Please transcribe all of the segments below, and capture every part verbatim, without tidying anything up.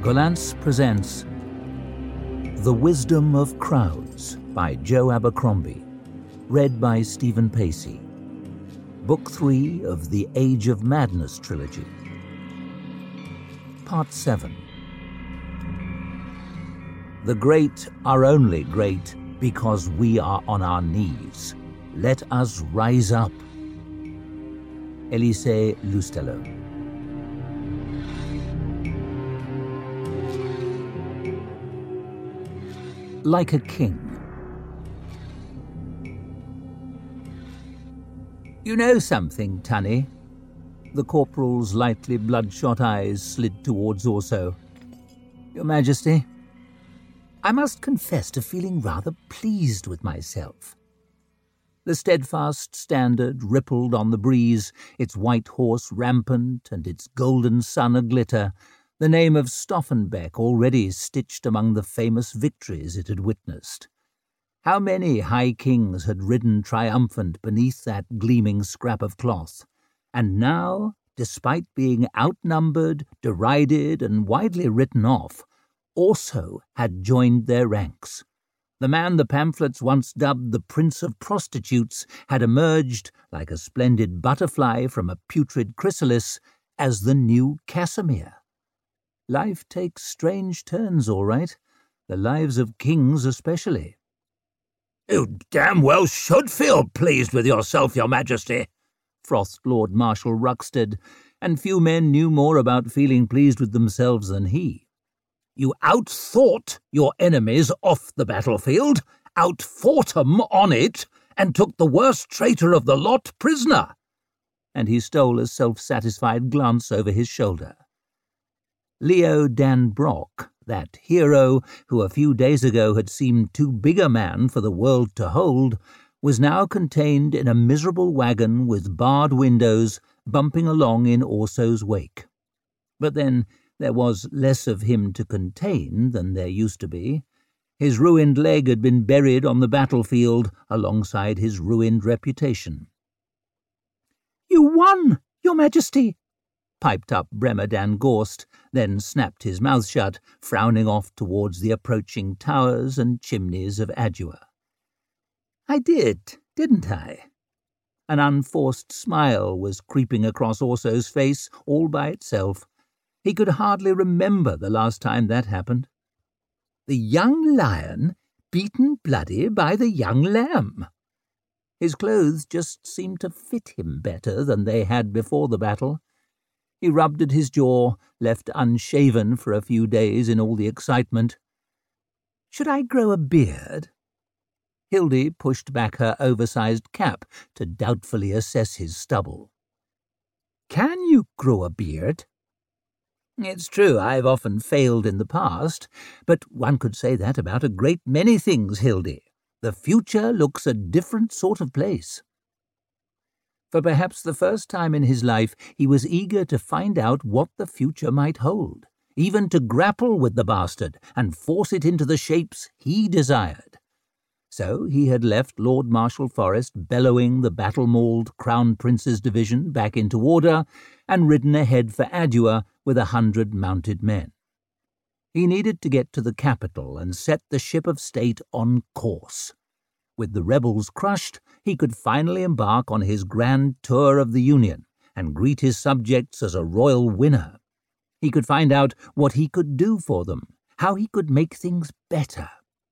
Gollancz presents The Wisdom of Crowds by Joe Abercrombie, read by Stephen Pacey. Book three of the Age of Madness trilogy. Part seven. The great are only great because we are on our knees. Let us rise up. Elisée Loustalot. Like a king. You know something, Tunny? The corporal's lightly bloodshot eyes slid towards Orso. Your Majesty, I must confess to feeling rather pleased with myself. The steadfast standard rippled on the breeze, its white horse rampant and its golden sun aglitter, the name of Stauffenberg already stitched among the famous victories it had witnessed. How many high kings had ridden triumphant beneath that gleaming scrap of cloth, and now, despite being outnumbered, derided, and widely written off, also had joined their ranks. The man the pamphlets once dubbed the Prince of Prostitutes had emerged, like a splendid butterfly from a putrid chrysalis, as the new Casimir. Life takes strange turns, all right, the lives of kings especially. You damn well should feel pleased with yourself, Your Majesty, frothed Lord Marshal Ruxted, and few men knew more about feeling pleased with themselves than he. You outthought your enemies off the battlefield, outfought 'em on it, and took the worst traitor of the lot prisoner. And he stole a self-satisfied glance over his shoulder. Leo Dan Brock, that hero who a few days ago had seemed too big a man for the world to hold, was now contained in a miserable wagon with barred windows bumping along in Orso's wake. But then there was less of him to contain than there used to be. His ruined leg had been buried on the battlefield alongside his ruined reputation. "You won, Your Majesty!" piped up Bremer Dan Gorst, then snapped his mouth shut, frowning off towards the approaching towers and chimneys of Adua. I did, didn't I? An unforced smile was creeping across Orso's face all by itself. He could hardly remember the last time that happened. The young lion beaten bloody by the young lamb. His clothes just seemed to fit him better than they had before the battle. He rubbed at his jaw, left unshaven for a few days in all the excitement. Should I grow a beard? Hildy pushed back her oversized cap to doubtfully assess his stubble. Can you grow a beard? It's true I've often failed in the past, but one could say that about a great many things, Hildy. The future looks a different sort of place. For perhaps the first time in his life he was eager to find out what the future might hold, even to grapple with the bastard and force it into the shapes he desired. So he had left Lord Marshal Forrest bellowing the battle-mauled Crown Prince's division back into order and ridden ahead for Adua with a hundred mounted men. He needed to get to the capital and set the ship of state on course. With the rebels crushed, he could finally embark on his grand tour of the Union and greet his subjects as a royal winner. He could find out what he could do for them, how he could make things better.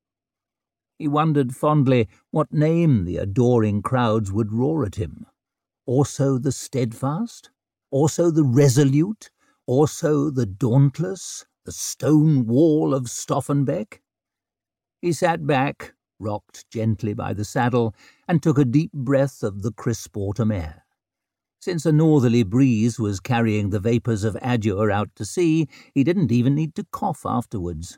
He wondered fondly what name the adoring crowds would roar at him. Orso the Steadfast? Orso the Resolute? Orso the Dauntless? The Stone Wall of Stauffenberg? He sat back, rocked gently by the saddle, and took a deep breath of the crisp autumn air. Since a northerly breeze was carrying the vapours of Adua out to sea, he didn't even need to cough afterwards.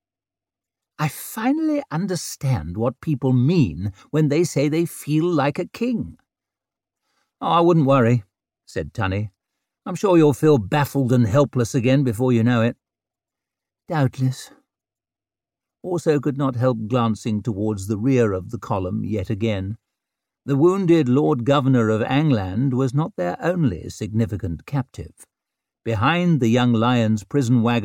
I finally understand what people mean when they say they feel like a king. Oh, I wouldn't worry, said Tunny. I'm sure you'll feel baffled and helpless again before you know it. Doubtless. Orso could not help glancing towards the rear of the column yet again. The wounded Lord Governor of Angland was not their only significant captive. Behind the young lion's prison wagon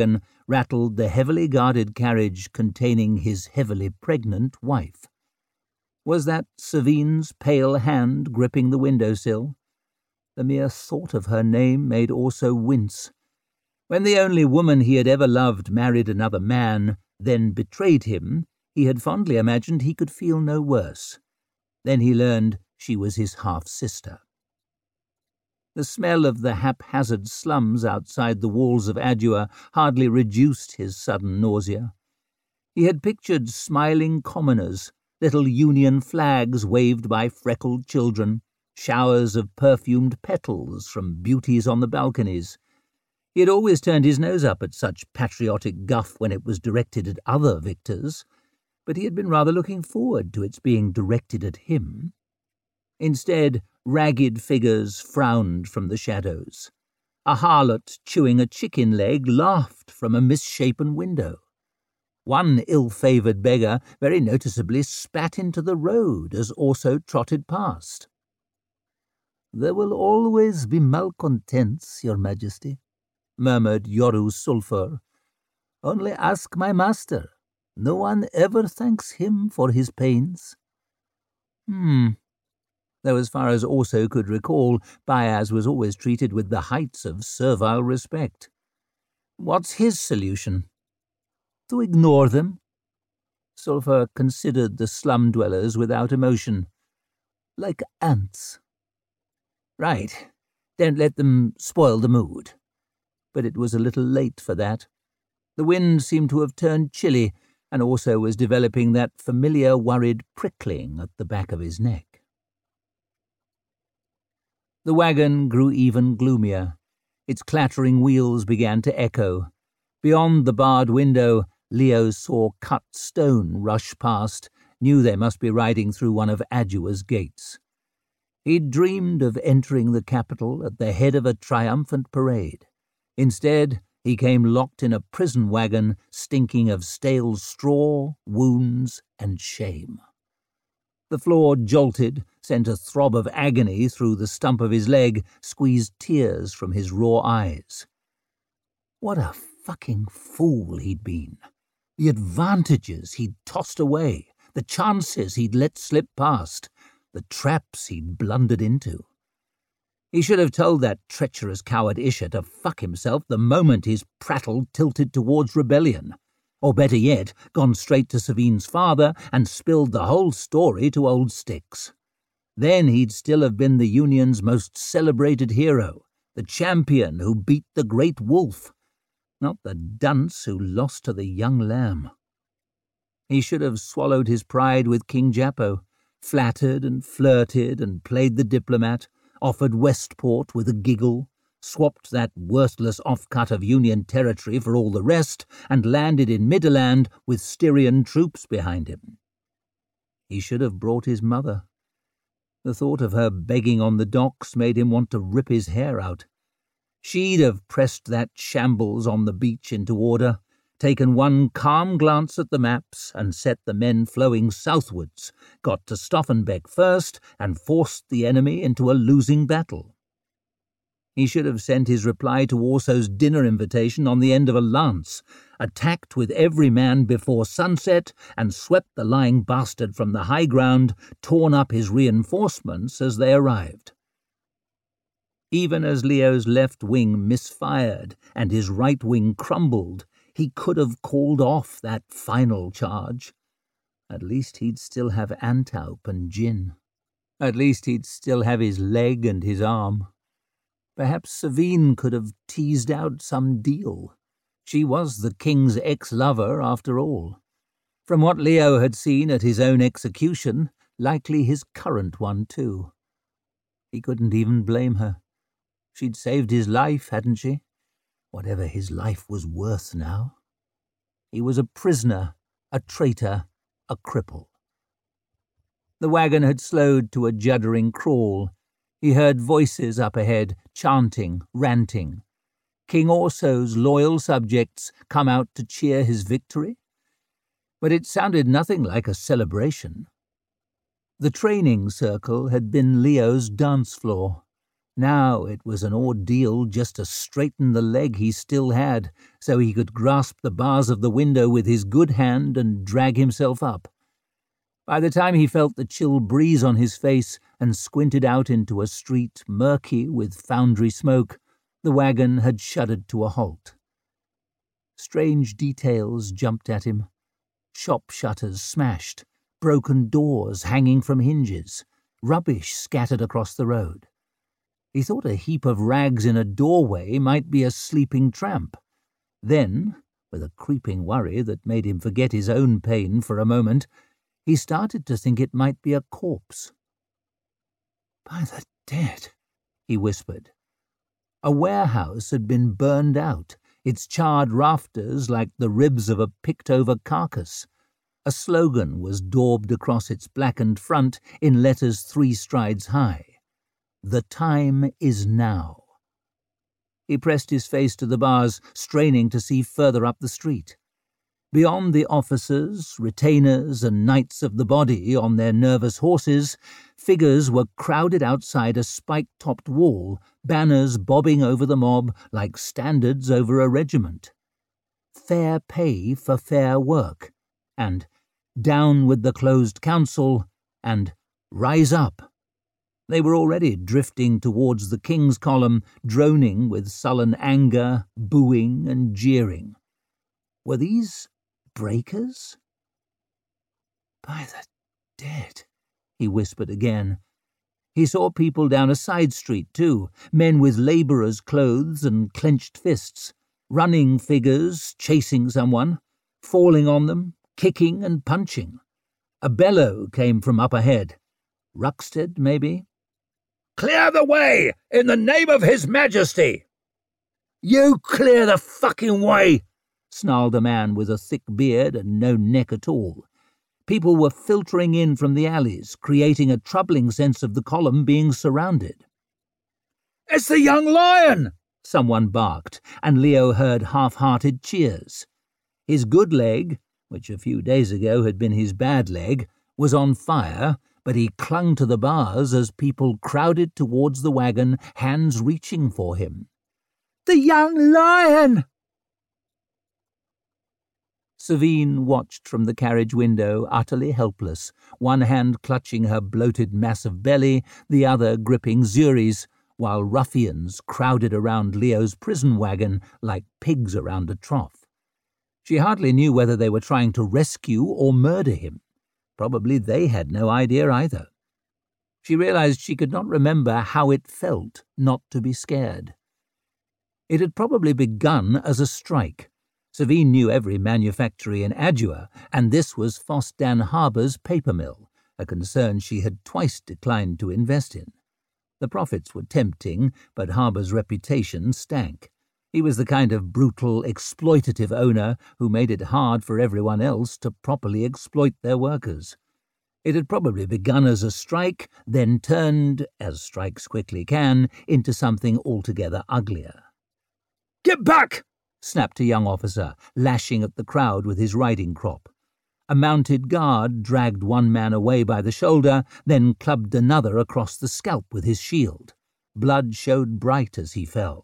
rattled the heavily guarded carriage containing his heavily pregnant wife. Was that Savine's pale hand gripping the windowsill? The mere thought of her name made Orso wince. When the only woman he had ever loved married another man, then betrayed him, he had fondly imagined he could feel no worse. Then he learned she was his half-sister. The smell of the haphazard slums outside the walls of Adua hardly reduced his sudden nausea. He had pictured smiling commoners, little Union flags waved by freckled children, showers of perfumed petals from beauties on the balconies. He had always turned his nose up at such patriotic guff when it was directed at other victors, but he had been rather looking forward to its being directed at him. Instead, ragged figures frowned from the shadows. A harlot chewing a chicken leg laughed from a misshapen window. One ill-favoured beggar very noticeably spat into the road as Orso trotted past. "There will always be malcontents, Your Majesty," murmured Yoru Sulphur. "Only ask my master. No one ever thanks him for his pains." Hmm. Though as far as Orso could recall, Bayaz was always treated with the heights of servile respect. What's his solution? To ignore them? Sulphur considered the slum dwellers without emotion. Like ants. Right. Don't let them spoil the mood. But it was a little late for that. The wind seemed to have turned chilly, and also was developing that familiar worried prickling at the back of his neck. The wagon grew even gloomier. Its clattering wheels began to echo. Beyond the barred window, Leo saw cut stone rush past, knew they must be riding through one of Adua's gates. He'd dreamed of entering the capital at the head of a triumphant parade. Instead, he came locked in a prison wagon stinking of stale straw, wounds, and shame. The floor jolted, sent a throb of agony through the stump of his leg, squeezed tears from his raw eyes. What a fucking fool he'd been. The advantages he'd tossed away, the chances he'd let slip past, the traps he'd blundered into. He should have told that treacherous coward Isha to fuck himself the moment his prattle tilted towards rebellion. Or better yet, gone straight to Savine's father and spilled the whole story to old Styx. Then he'd still have been the Union's most celebrated hero, the champion who beat the great wolf, not the dunce who lost to the young lamb. He should have swallowed his pride with King Jappo, flattered and flirted and played the diplomat, offered Westport with a giggle, swapped that worthless offcut of Union territory for all the rest, and landed in Midderland with Styrian troops behind him. He should have brought his mother. The thought of her begging on the docks made him want to rip his hair out. She'd have pressed that shambles on the beach into order, taken one calm glance at the maps and set the men flowing southwards, got to Stoffenbeck first and forced the enemy into a losing battle. He should have sent his reply to Orso's dinner invitation on the end of a lance, attacked with every man before sunset, and swept the lying bastard from the high ground, torn up his reinforcements as they arrived. Even as Leo's left wing misfired and his right wing crumbled, he could have called off that final charge. At least he'd still have Antaup and Jin. At least he'd still have his leg and his arm. Perhaps Savine could have teased out some deal. She was the king's ex-lover, after all. From what Leo had seen at his own execution, likely his current one, too. He couldn't even blame her. She'd saved his life, hadn't she? Whatever his life was worth now. He was a prisoner, a traitor, a cripple. The wagon had slowed to a juddering crawl. He heard voices up ahead, chanting, ranting. King Orso's loyal subjects come out to cheer his victory? But it sounded nothing like a celebration. The training circle had been Leo's dance floor. Now it was an ordeal just to straighten the leg he still had, so he could grasp the bars of the window with his good hand and drag himself up. By the time he felt the chill breeze on his face and squinted out into a street murky with foundry smoke, the wagon had shuddered to a halt. Strange details jumped at him. Shop shutters smashed, broken doors hanging from hinges, rubbish scattered across the road. He thought a heap of rags in a doorway might be a sleeping tramp. Then, with a creeping worry that made him forget his own pain for a moment, he started to think it might be a corpse. "By the dead," he whispered. A warehouse had been burned out, its charred rafters like the ribs of a picked-over carcass. A slogan was daubed across its blackened front in letters three strides high. "The time is now." He pressed his face to the bars, straining to see further up the street. Beyond the officers, retainers, and knights of the body on their nervous horses, figures were crowded outside a spike-topped wall, banners bobbing over the mob like standards over a regiment. "Fair pay for fair work," and "Down with the closed council," and "Rise up." They were already drifting towards the King's Column, droning with sullen anger, booing and jeering. Were these breakers? "By the dead," he whispered again. He saw people down a side street, too, men with labourers' clothes and clenched fists, running figures, chasing someone, falling on them, kicking and punching. A bellow came from up ahead. Ruxted, maybe? "Clear the way, in the name of His Majesty!" "You clear the fucking way!" snarled a man with a thick beard and no neck at all. People were filtering in from the alleys, creating a troubling sense of the column being surrounded. "It's the young lion!" someone barked, and Leo heard half-hearted cheers. His good leg, which a few days ago had been his bad leg, was on fire, but he clung to the bars as people crowded towards the wagon, hands reaching for him. "The young lion!" Savine watched from the carriage window, utterly helpless, one hand clutching her bloated mass of belly, the other gripping Zuri's, while ruffians crowded around Leo's prison wagon like pigs around a trough. She hardly knew whether they were trying to rescue or murder him. Probably they had no idea either. She realized she could not remember how it felt not to be scared. It had probably begun as a strike. Savine knew every manufactory in Adua, and this was Fosdan Harbour's paper mill, a concern she had twice declined to invest in. The profits were tempting, but Harbour's reputation stank. He was the kind of brutal, exploitative owner who made it hard for everyone else to properly exploit their workers. It had probably begun as a strike, then turned, as strikes quickly can, into something altogether uglier. "Get back!" snapped a young officer, lashing at the crowd with his riding crop. A mounted guard dragged one man away by the shoulder, then clubbed another across the scalp with his shield. Blood showed bright as he fell.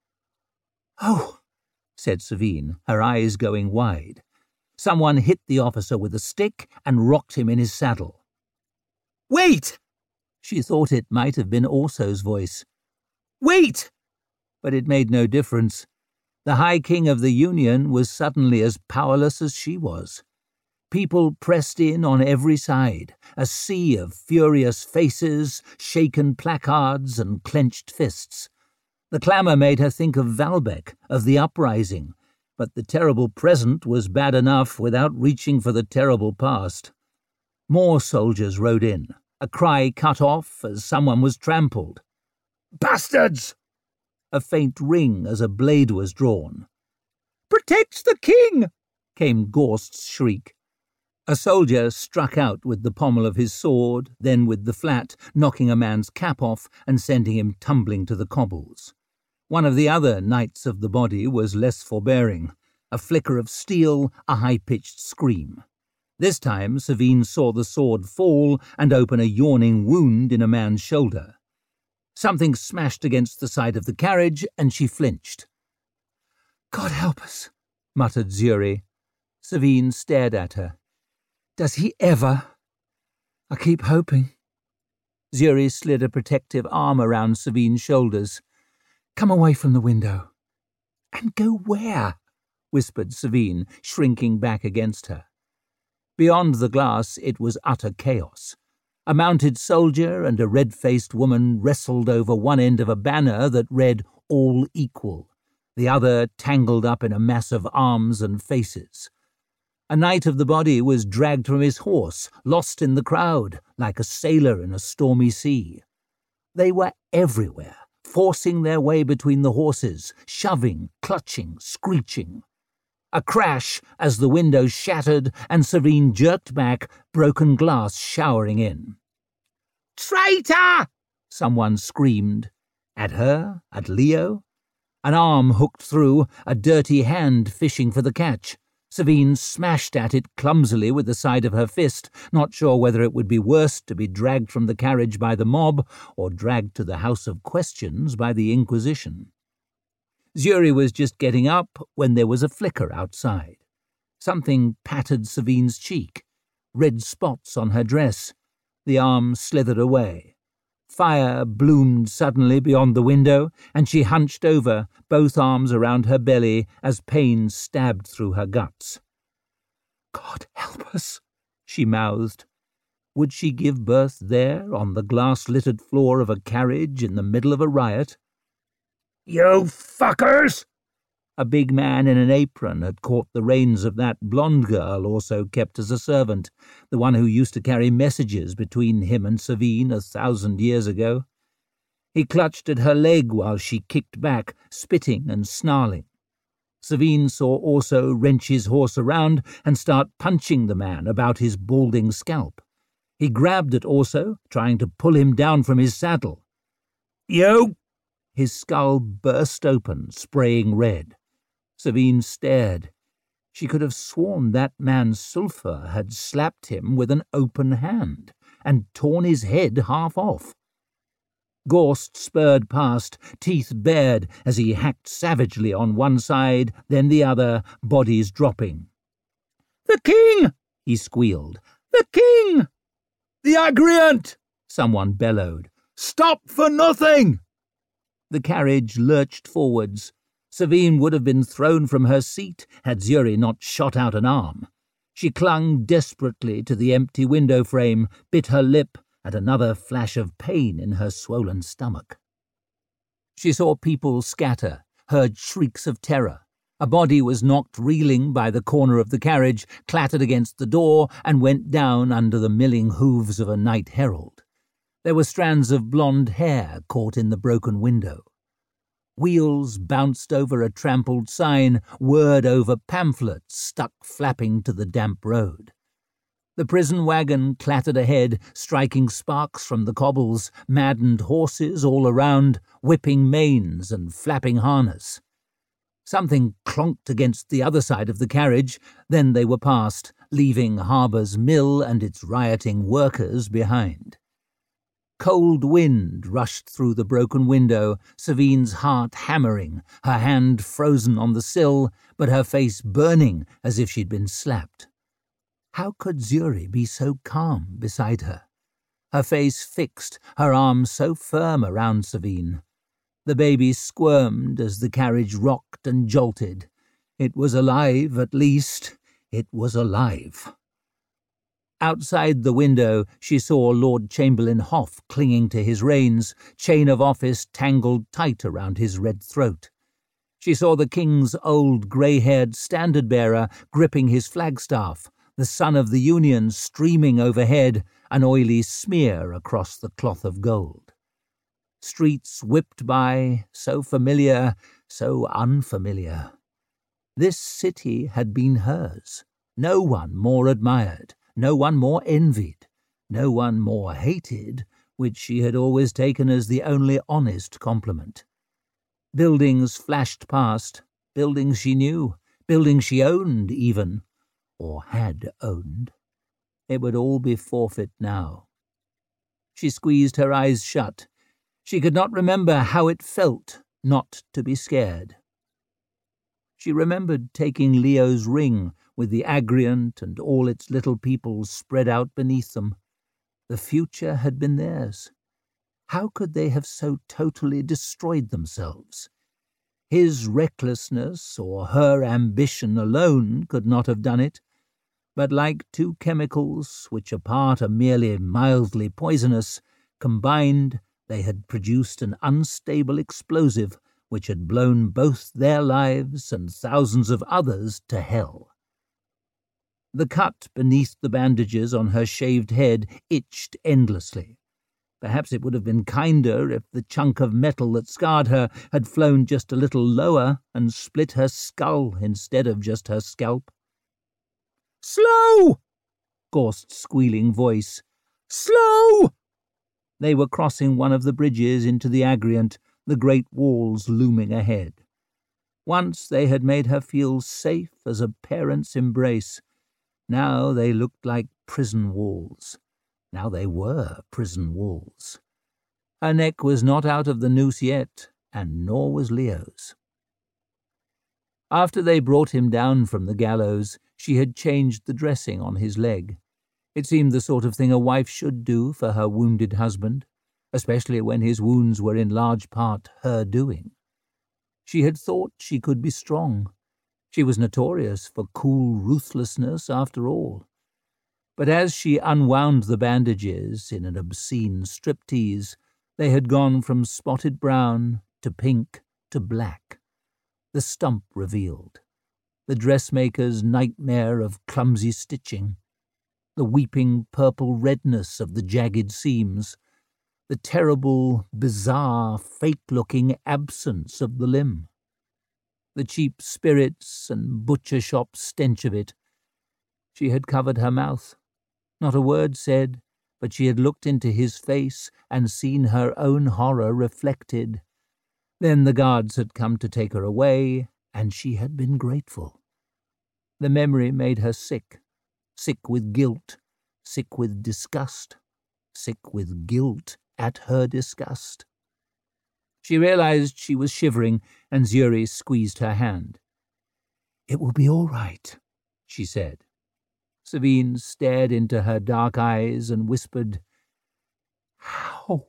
"Oh," said Savine, her eyes going wide. Someone hit the officer with a stick and rocked him in his saddle. "Wait!" She thought it might have been Orso's voice. "Wait!" But it made no difference. The High King of the Union was suddenly as powerless as she was. People pressed in on every side, a sea of furious faces, shaken placards and clenched fists. The clamour made her think of Valbec, of the uprising, but the terrible present was bad enough without reaching for the terrible past. More soldiers rode in, a cry cut off as someone was trampled. "Bastards!" A faint ring as a blade was drawn. "Protect the king!" came Gorst's shriek. A soldier struck out with the pommel of his sword, then with the flat, knocking a man's cap off and sending him tumbling to the cobbles. One of the other knights of the body was less forbearing. A flicker of steel, a high-pitched scream. This time Savine saw the sword fall and open a yawning wound in a man's shoulder. Something smashed against the side of the carriage, and she flinched. "God help us," muttered Zuri. Savine stared at her. "Does he ever? I keep hoping." Zuri slid a protective arm around Savine's shoulders. "Come away from the window." "And go where?" whispered Savine, shrinking back against her. Beyond the glass it was utter chaos. A mounted soldier and a red-faced woman wrestled over one end of a banner that read "All Equal," the other tangled up in a mass of arms and faces. A knight of the body was dragged from his horse, lost in the crowd, like a sailor in a stormy sea. They were everywhere, forcing their way between the horses, shoving, clutching, screeching. A crash as the window shattered and Savine jerked back, broken glass showering in. "Traitor!" someone screamed. At her? At Leo? An arm hooked through, a dirty hand fishing for the catch. Savine smashed at it clumsily with the side of her fist, not sure whether it would be worse to be dragged from the carriage by the mob or dragged to the House of Questions by the Inquisition. Zuri was just getting up when there was a flicker outside. Something patted Savine's cheek. Red spots on her dress. The arm slithered away. Fire bloomed suddenly beyond the window, and she hunched over, both arms around her belly, as pain stabbed through her guts. "God help us," she mouthed. Would she give birth there, on the glass-littered floor of a carriage in the middle of a riot? "You fuckers!" A big man in an apron had caught the reins of that blonde girl also kept as a servant, the one who used to carry messages between him and Savine a thousand years ago. He clutched at her leg while she kicked back, spitting and snarling. Savine saw also wrench his horse around and start punching the man about his balding scalp. He grabbed at Orso, trying to pull him down from his saddle. "You!" His skull burst open, spraying red. Savine stared. She could have sworn that man Sulphur had slapped him with an open hand and torn his head half off. Gorst spurred past, teeth bared, as he hacked savagely on one side, then the other, bodies dropping. "The king!" he squealed. "The king!" "The Agriant!" someone bellowed. "Stop for nothing!" The carriage lurched forwards. Savine would have been thrown from her seat had Zuri not shot out an arm. She clung desperately to the empty window frame, bit her lip, at another flash of pain in her swollen stomach. She saw people scatter, heard shrieks of terror. A body was knocked reeling by the corner of the carriage, clattered against the door, and went down under the milling hooves of a night herald. There were strands of blonde hair caught in the broken window. Wheels bounced over a trampled sign, whirred over pamphlets stuck flapping to the damp road. The prison wagon clattered ahead, striking sparks from the cobbles, maddened horses all around, whipping manes and flapping harness. Something clonked against the other side of the carriage, then they were past, leaving Harbour's mill and its rioting workers behind. Cold wind rushed through the broken window, Savine's heart hammering, her hand frozen on the sill, but her face burning as if she'd been slapped. How could Zuri be so calm beside her? Her face fixed, her arms so firm around Savine. The baby squirmed as the carriage rocked and jolted. It was alive, at least. It was alive. Outside the window, she saw Lord Chamberlain Hoff clinging to his reins, chain of office tangled tight around his red throat. She saw the king's old grey-haired standard-bearer gripping his flagstaff, the sun of the Union streaming overhead, an oily smear across the cloth of gold. Streets whipped by, so familiar, so unfamiliar. This city had been hers, no one more admired. No one more envied, no one more hated, which she had always taken as the only honest compliment. Buildings flashed past, buildings she knew, buildings she owned even, or had owned. It would all be forfeit now. She squeezed her eyes shut. She could not remember how it felt not to be scared. She remembered taking Leo's ring with the Agriant and all its little people spread out beneath them. The future had been theirs. How could they have so totally destroyed themselves? His recklessness or her ambition alone could not have done it, but like two chemicals, which apart are merely mildly poisonous, combined they had produced an unstable explosive which had blown both their lives and thousands of others to hell. The cut beneath the bandages on her shaved head itched endlessly. Perhaps it would have been kinder if the chunk of metal that scarred her had flown just a little lower and split her skull instead of just her scalp. "Slow!" Gorst's squealing voice. "Slow!" They were crossing one of the bridges into the Agriant, the great walls looming ahead. Once they had made her feel safe as a parent's embrace. Now they looked like prison walls. Now they were prison walls. Her neck was not out of the noose yet, and nor was Leo's. After they brought him down from the gallows, she had changed the dressing on his leg. It seemed the sort of thing a wife should do for her wounded husband, especially when his wounds were in large part her doing. She had thought she could be strong. She was notorious for cool ruthlessness after all. But as she unwound the bandages in an obscene striptease, they had gone from spotted brown to pink to black. The stump revealed, the dressmaker's nightmare of clumsy stitching, the weeping purple redness of the jagged seams, the terrible, bizarre, fake-looking absence of the limb, the cheap spirits and butcher shop stench of it. She had covered her mouth. Not a word said, but she had looked into his face and seen her own horror reflected. Then the guards had come to take her away, and she had been grateful. The memory made her sick, sick with guilt, sick with disgust, sick with guilt at her disgust. She realized she was shivering, and Zuri squeezed her hand. "It will be all right," she said. Savine stared into her dark eyes and whispered, "How?"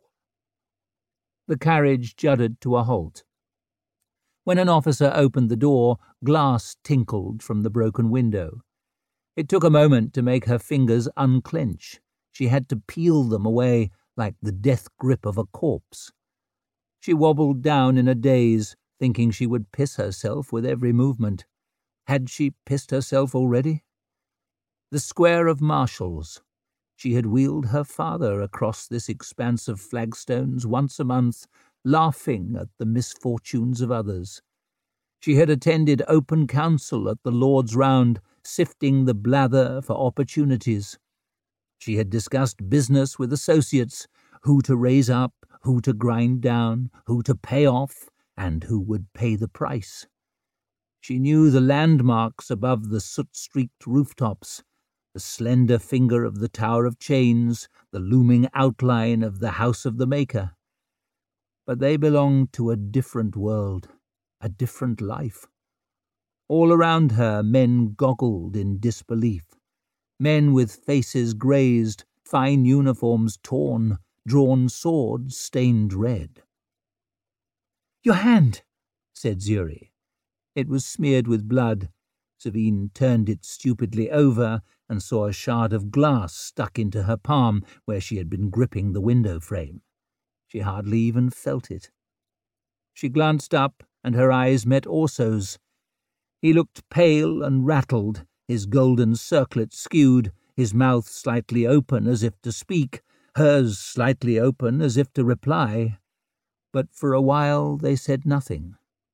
The carriage juddered to a halt. When an officer opened the door, glass tinkled from the broken window. It took a moment to make her fingers unclench. She had to peel them away like the death grip of a corpse. She wobbled down in a daze, thinking she would piss herself with every movement. Had she pissed herself already? The square of marshals. She had wheeled her father across this expanse of flagstones once a month, laughing at the misfortunes of others. She had attended open council at the Lord's Round, sifting the blather for opportunities. She had discussed business with associates, who to raise up, who to grind down, who to pay off, and who would pay the price. She knew the landmarks above the soot-streaked rooftops, the slender finger of the Tower of Chains, the looming outline of the House of the Maker. But they belonged to a different world, a different life. All around her men goggled in disbelief, men with faces grazed, fine uniforms torn, drawn swords stained red. "Your hand," said Zuri. It was smeared with blood. Savine turned it stupidly over and saw a shard of glass stuck into her palm where she had been gripping the window frame. She hardly even felt it. She glanced up, and her eyes met Orso's. He looked pale and rattled, his golden circlet skewed, his mouth slightly open as if to speak, hers slightly open as if to reply. But for a while they said nothing.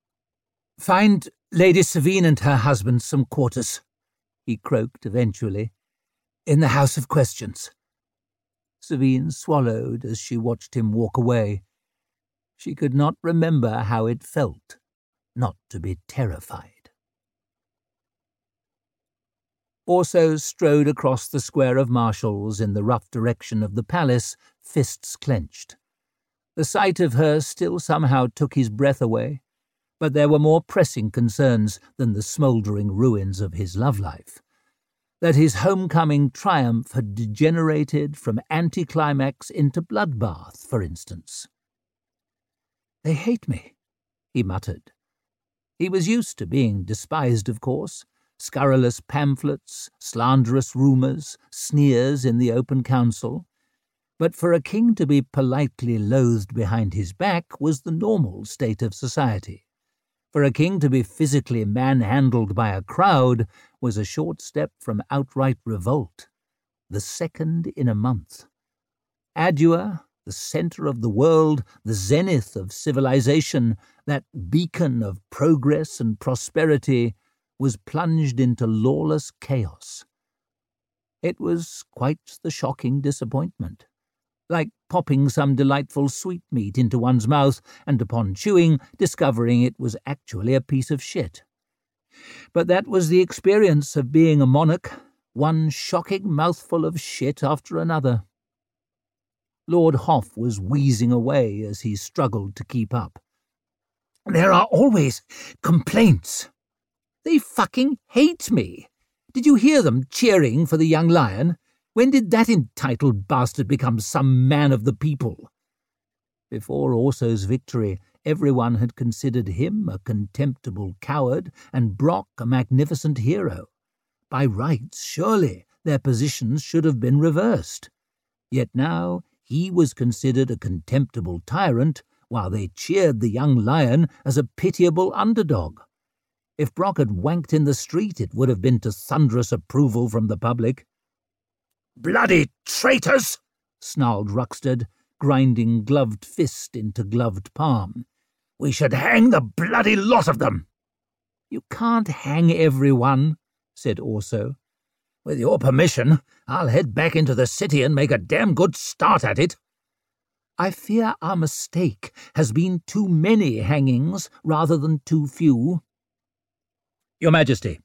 "Find Lady Savine and her husband some quarters," he croaked eventually, "in the House of Questions." Savine swallowed as she watched him walk away. She could not remember how it felt not to be terrified. Orso strode across the square of marshals in the rough direction of the palace, fists clenched. The sight of her still somehow took his breath away, but there were more pressing concerns than the smouldering ruins of his love life. That his homecoming triumph had degenerated from anticlimax into bloodbath, for instance. "They hate me," he muttered. He was used to being despised, of course. Scurrilous pamphlets, slanderous rumours, sneers in the open council. But for a king to be politely loathed behind his back was the normal state of society. For a king to be physically manhandled by a crowd was a short step from outright revolt. The second in a month. Adua, the centre of the world, the zenith of civilization, that beacon of progress and prosperity, was plunged into lawless chaos. It was quite the shocking disappointment. Like popping some delightful sweetmeat into one's mouth and upon chewing, discovering it was actually a piece of shit. But that was the experience of being a monarch, one shocking mouthful of shit after another. Lord Hoff was wheezing away as he struggled to keep up. "There are always complaints. They fucking hate me. Did you hear them cheering for the young lion? When did that entitled bastard become some man of the people?" Before Orso's victory, everyone had considered him a contemptible coward and Brock a magnificent hero. By rights, surely, their positions should have been reversed. Yet now he was considered a contemptible tyrant, while they cheered the young lion as a pitiable underdog. If Brock had wanked in the street, it would have been to thunderous approval from the public. "Bloody traitors!" snarled Ruxted, grinding gloved fist into gloved palm. "We should hang the bloody lot of them!" "You can't hang everyone," said Orso. "With your permission, I'll head back into the city and make a damn good start at it." "I fear our mistake has been too many hangings rather than too few." "Your Majesty."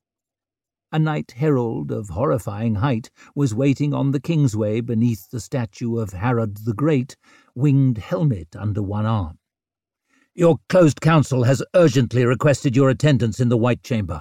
A knight herald of horrifying height was waiting on the Kingsway beneath the statue of Herod the Great, winged helmet under one arm. "Your closed council has urgently requested your attendance in the White Chamber."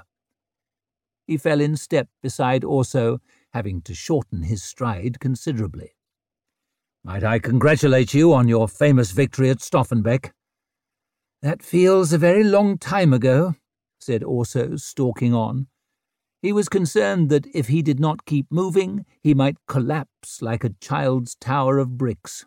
He fell in step beside Orso, having to shorten his stride considerably. "Might I congratulate you on your famous victory at Stoffenbeck?" "That feels a very long time ago," said Orso, stalking on. He was concerned that if he did not keep moving, he might collapse like a child's tower of bricks.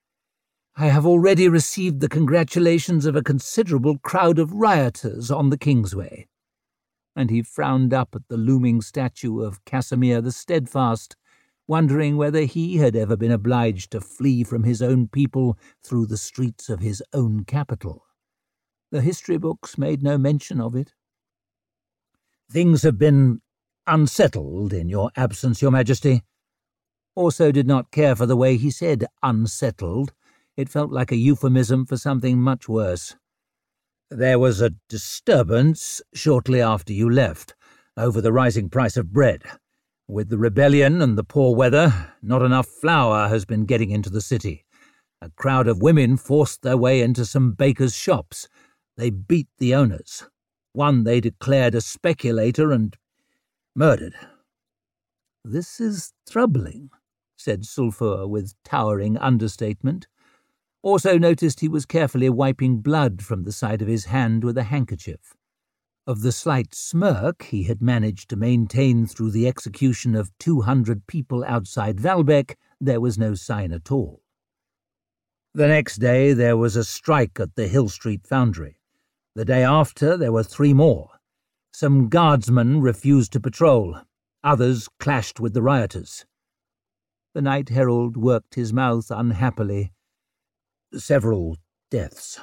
"I have already received the congratulations of a considerable crowd of rioters on the Kingsway." And he frowned up at the looming statue of Casimir the Steadfast, wondering whether he had ever been obliged to flee from his own people through the streets of his own capital. The history books made no mention of it. "Things have been unsettled in your absence, Your Majesty." Orso did not care for the way he said unsettled. It felt like a euphemism for something much worse. "There was a disturbance shortly after you left, over the rising price of bread. With the rebellion and the poor weather, not enough flour has been getting into the city. A crowd of women forced their way into some bakers' shops. They beat the owners. One they declared a speculator and murdered." "This is troubling," said Sulfur with towering understatement. Also noticed he was carefully wiping blood from the side of his hand with a handkerchief. Of the slight smirk he had managed to maintain through the execution of two hundred people outside Valbeck, there was no sign at all. "The next day there was a strike at the Hill Street Foundry. The day after there were three more. Some guardsmen refused to patrol. Others clashed with the rioters." The Knight Herald worked his mouth unhappily. "Several deaths."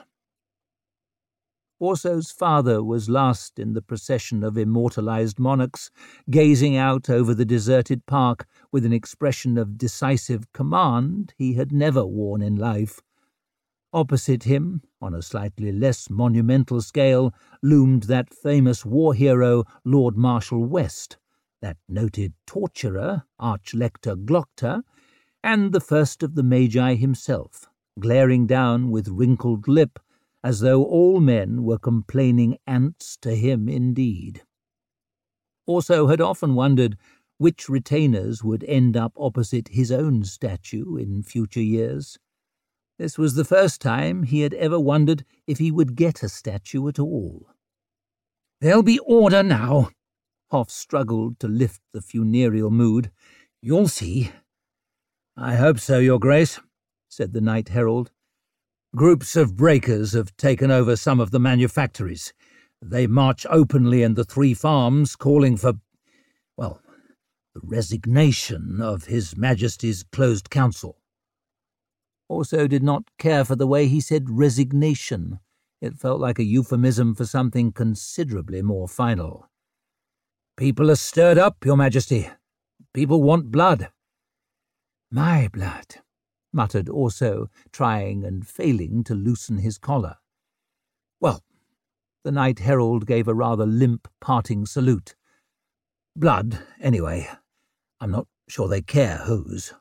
Orso's father was last in the procession of immortalized monarchs, gazing out over the deserted park with an expression of decisive command he had never worn in life. Opposite him, on a slightly less monumental scale, loomed that famous war hero, Lord Marshal West, that noted torturer, Archlector Glockter, and the first of the Magi himself, glaring down with wrinkled lip, as though all men were complaining ants to him indeed. Also had often wondered which retainers would end up opposite his own statue in future years. This was the first time he had ever wondered if he would get a statue at all. "There'll be order now." Hoff struggled to lift the funereal mood. "You'll see." "I hope so, Your Grace," said the Knight Herald. "Groups of breakers have taken over some of the manufactories. They march openly in the three farms, calling for, well, the resignation of His Majesty's closed council." Also did not care for the way he said resignation. It felt like a euphemism for something considerably more final. "People are stirred up, Your Majesty. People want blood." "My blood," muttered Orso, trying and failing to loosen his collar. "Well," the Knight Herald gave a rather limp parting salute. "blood, anyway. I'm not sure they care whose."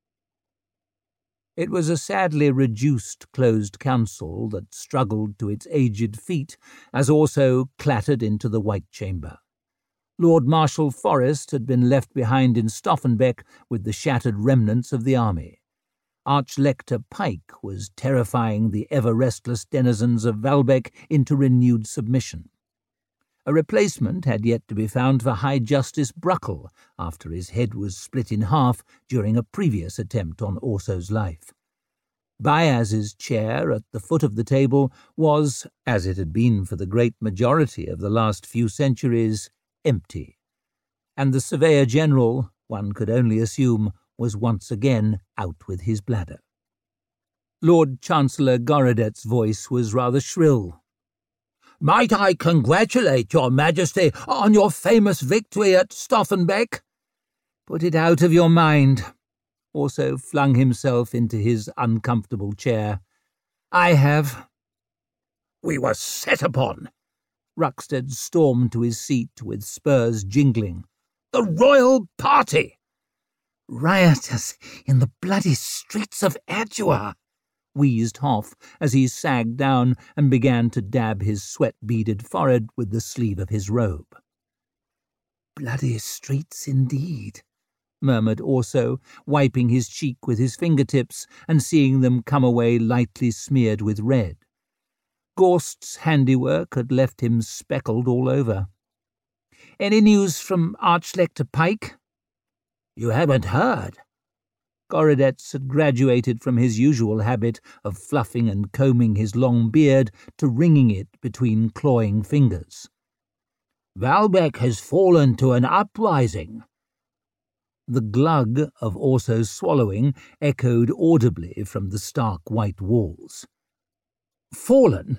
It was a sadly reduced closed council that struggled to its aged feet as Orso clattered into the White Chamber. Lord Marshal Forrest had been left behind in Stoffenbeck with the shattered remnants of the army. Archlector Pike was terrifying the ever-restless denizens of Valbeck into renewed submission. A replacement had yet to be found for High Justice Bruckle after his head was split in half during a previous attempt on Orso's life. Bayaz's chair at the foot of the table was, as it had been for the great majority of the last few centuries, empty, and the Surveyor General, one could only assume, was once again out with his bladder. Lord Chancellor Gorodet's voice was rather shrill. "Might I congratulate Your Majesty on your famous victory at Stoffenbeck?" "Put it out of your mind." Orso flung himself into his uncomfortable chair. "I have." "We were set upon." Ruckstead stormed to his seat with spurs jingling. "The royal party!" "Riotous in the bloody streets of Adua," wheezed Hoff as he sagged down and began to dab his sweat-beaded forehead with the sleeve of his robe. "Bloody streets indeed," murmured Orso, wiping his cheek with his fingertips and seeing them come away lightly smeared with red. Gorst's handiwork had left him speckled all over. "Any news from Archlector Pike?" "You haven't heard?" Gorodetz had graduated from his usual habit of fluffing and combing his long beard to wringing it between clawing fingers. "Valbeck has fallen to an uprising." The glug of Orso's swallowing echoed audibly from the stark white walls. "Fallen?"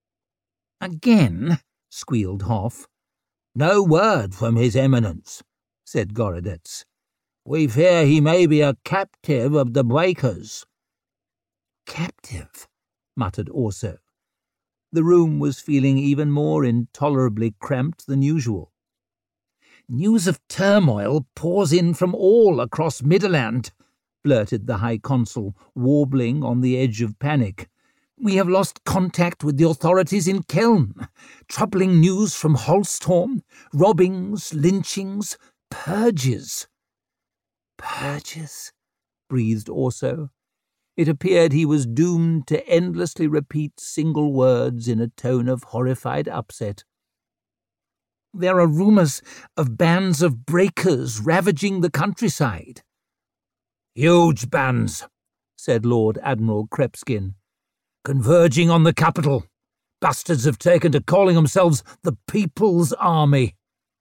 "Again?" squealed Hoff. "No word from His Eminence," said Gorodetz. "We fear he may be a captive of the breakers." "Captive?" muttered Orso. The room was feeling even more intolerably cramped than usual. "News of turmoil pours in from all across Midderland," blurted the High Consul, warbling on the edge of panic. "We have lost contact with the authorities in Keln. Troubling news from Holstorm. Robbings, lynchings, purges." "Purges?" breathed Orso. It appeared he was doomed to endlessly repeat single words in a tone of horrified upset. "There are rumours of bands of breakers ravaging the countryside." "Huge bands," said Lord Admiral Krepskin. "Converging on the capital. Bastards have taken to calling themselves the People's Army."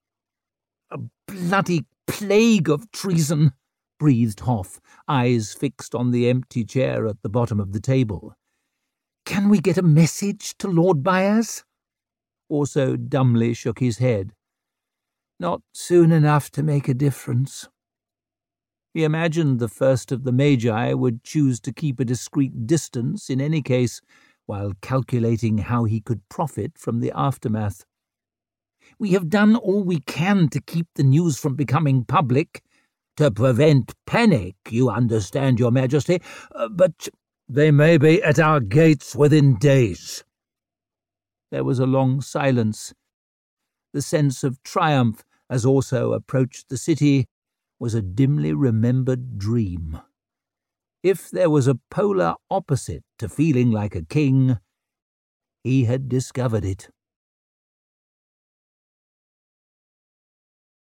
"A bloody plague of treason," breathed Hoff, eyes fixed on the empty chair at the bottom of the table. "Can we get a message to Lord Byers?" Orso dumbly shook his head. "Not soon enough to make a difference." He imagined the first of the Magi would choose to keep a discreet distance in any case, while calculating how he could profit from the aftermath. "We have done all we can to keep the news from becoming public." "To prevent panic, you understand, Your Majesty. Uh, but They may be at our gates within days." There was a long silence. The sense of triumph as Orso approached the city was a dimly remembered dream. If there was a polar opposite to feeling like a king, he had discovered it.